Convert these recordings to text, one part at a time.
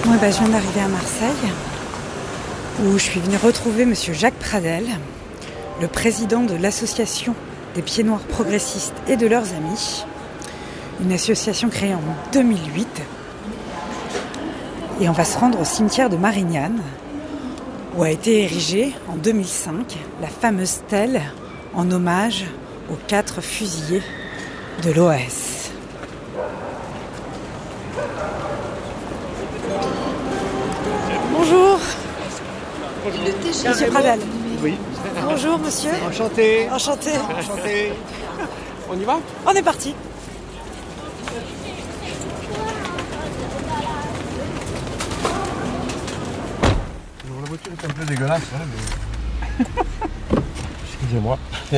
Moi, je viens d'arriver à Marseille, où je suis venue retrouver monsieur Jacques Pradel, le président de l'association des Pieds Noirs progressistes et de leurs amis, une association créée en 2008. Et on va se rendre au cimetière de Marignane, où a été érigée en 2005 la fameuse stèle en hommage aux 4 fusillés de l'OAS. Bonjour. Monsieur Pradel. Oui. Bonjour monsieur. Enchanté. Enchanté. Enchanté. On y va ? On est parti. Bon, la voiture est un peu dégueulasse, hein, mais... Excusez-moi.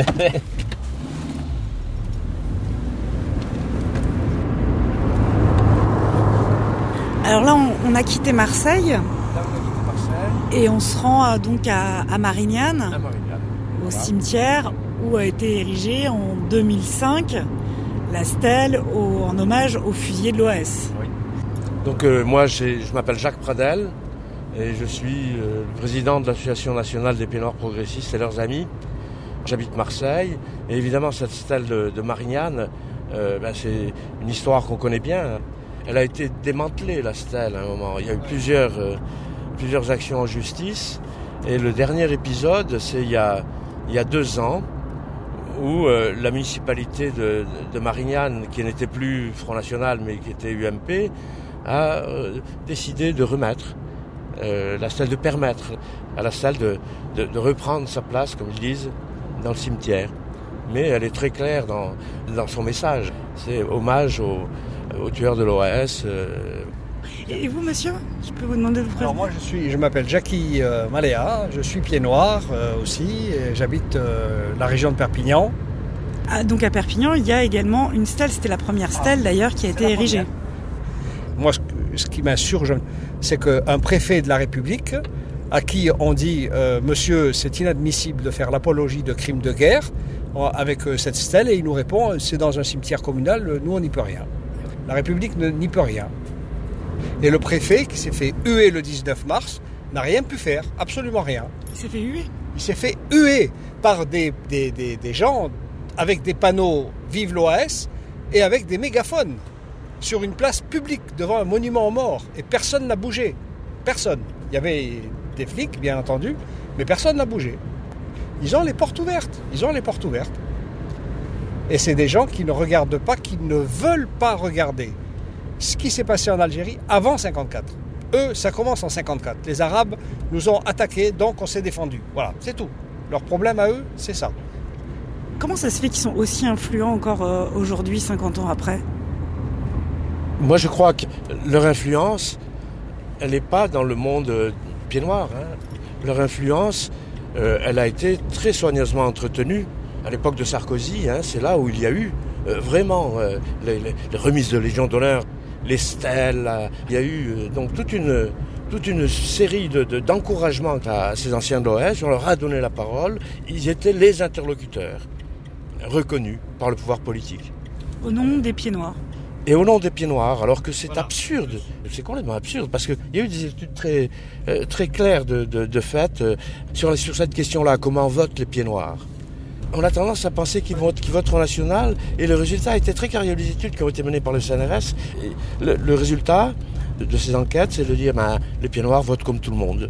Alors là, on a quitté Marseille et on se rend donc à Marignane, au cimetière où a été érigée en 2005 la stèle en hommage aux fusillés de l'OAS. Oui. Donc moi, je m'appelle Jacques Pradel et je suis le président de l'Association nationale des Pieds Noirs progressistes et leurs amis. J'habite Marseille et évidemment cette stèle de Marignane, c'est une histoire qu'on connaît bien. Elle a été démantelée, la stèle, à un moment. Il y a eu plusieurs actions en justice. Et le dernier épisode, c'est il y a 2 ans, où la municipalité de Marignane, qui n'était plus Front National, mais qui était UMP, a décidé de remettre la stèle, de permettre à la stèle de reprendre sa place, comme ils disent, dans le cimetière. Mais elle est très claire dans son message. C'est hommage aux tueurs de l'OAS. Et vous, monsieur, je peux vous demander de vous présenter ? Alors moi, je m'appelle Jackie Maléa, je suis pied noir aussi, et j'habite la région de Perpignan. Ah, donc à Perpignan, il y a également une stèle, c'était la première stèle d'ailleurs qui a été érigée. Moi, ce qui m'insurge, c'est qu'un préfet de la République, à qui on dit « Monsieur, c'est inadmissible de faire l'apologie de crimes de guerre », avec cette stèle, et il nous répond « C'est dans un cimetière communal, nous on n'y peut rien ». La République n'y peut rien. Et le préfet, qui s'est fait huer le 19 mars, n'a rien pu faire, absolument rien. Il s'est fait huer ? Il s'est fait huer par des gens avec des panneaux « Vive l'OAS » et avec des mégaphones sur une place publique devant un monument aux morts. Et personne n'a bougé. Personne. Il y avait des flics, bien entendu, mais personne n'a bougé. Ils ont les portes ouvertes. Et c'est des gens qui ne regardent pas, qui ne veulent pas regarder ce qui s'est passé en Algérie avant 1954. Eux, ça commence en 1954. Les Arabes nous ont attaqués, donc on s'est défendus. Voilà, c'est tout. Leur problème à eux, c'est ça. Comment ça se fait qu'ils sont aussi influents encore aujourd'hui, 50 ans après ? Moi, je crois que leur influence, elle n'est pas dans le monde pied noir. Leur influence, elle a été très soigneusement entretenue. À l'époque de Sarkozy, c'est là où il y a eu vraiment les remises de Légion d'honneur, les stèles. Il y a eu donc toute une série d'encouragements à ces anciens de l'OAS. On leur a donné la parole. Ils étaient les interlocuteurs reconnus par le pouvoir politique. Au nom des Pieds Noirs. Et au nom des Pieds Noirs, alors que c'est absurde. C'est complètement absurde, parce qu'il y a eu des études très claires de fait sur cette question-là, comment votent les Pieds Noirs. On a tendance à penser qu'ils votent Front National, et le résultat a été très clair. Il y a eu des études qui ont été menées par le CNRS. Et le résultat de ces enquêtes, c'est de dire les Pieds Noirs votent comme tout le monde.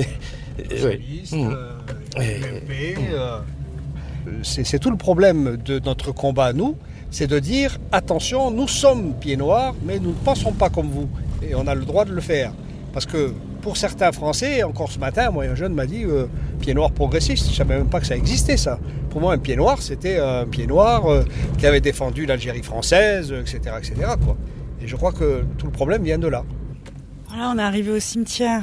C'est tout le problème de notre combat, nous, c'est de dire attention, nous sommes Pieds Noirs, mais nous ne pensons pas comme vous. Et on a le droit de le faire. Parce que pour certains Français, encore ce matin, moi, un jeune m'a dit Pieds Noirs progressistes. Je ne savais même pas que ça existait, ça. Pour moi, un pied noir, c'était un pied noir qui avait défendu l'Algérie française, etc., etc., quoi. Et je crois que tout le problème vient de là. Voilà, on est arrivé au cimetière